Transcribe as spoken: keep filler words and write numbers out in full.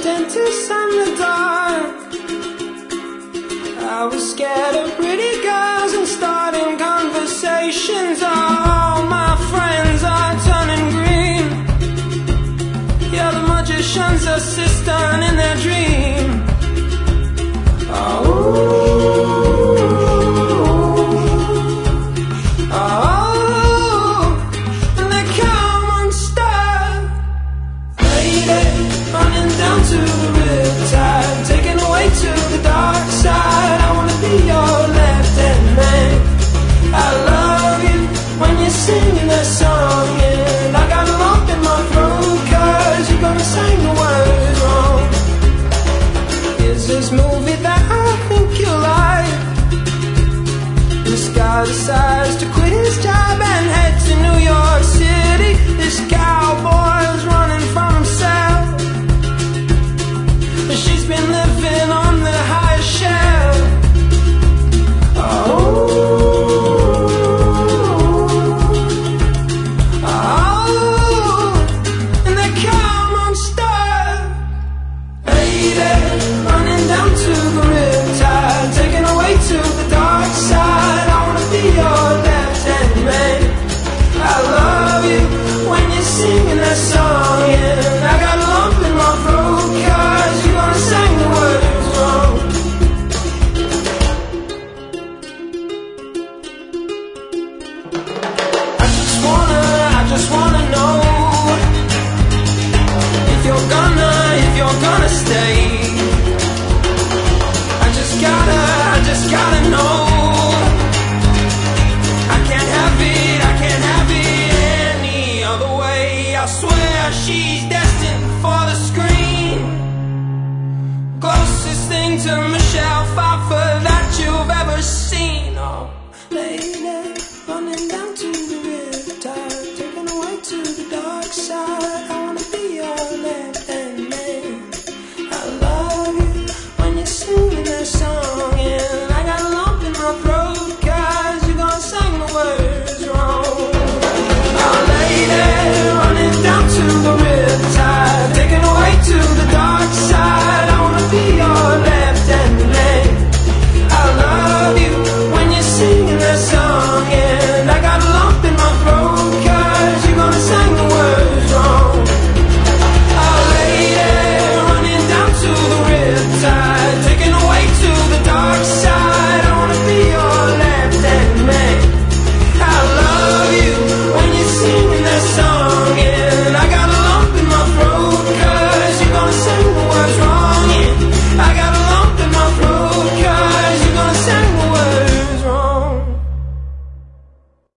dentist and the dark. I was scared of pretty girls and starting conversations. All my friends are turning green. Yeah, the magician's assistant in their dream. Oh. To the riptide, taken away to the dark side. I wanna be your left-hand man. I love you when you're singing that song, and I got a lump in my throat 'cause you're gonna sing the words wrong. Here's this movie that I think you'll like. This guy decides to quit his job and head to New York City. This cowboy's running from himself. She's been living on the highest shelf. Oh, oh, and they come on star. Lady, running down to the riptide, taken away to the dark side. I wanna be your left-hand man. I love you when you're singing that song, and I got a lump in my throat 'cause you're gonna sing the words wrong. I just wanna, I just wanna know if you're gonna, if you're gonna stay. I just gotta, I just gotta know. I can't have it, I can't have it any other way. I swear she's destined for the screen. Closest thing to Michelle Pfeiffer that you've ever seen. Oh, lady, running down to the riptide, taken away to the dark side.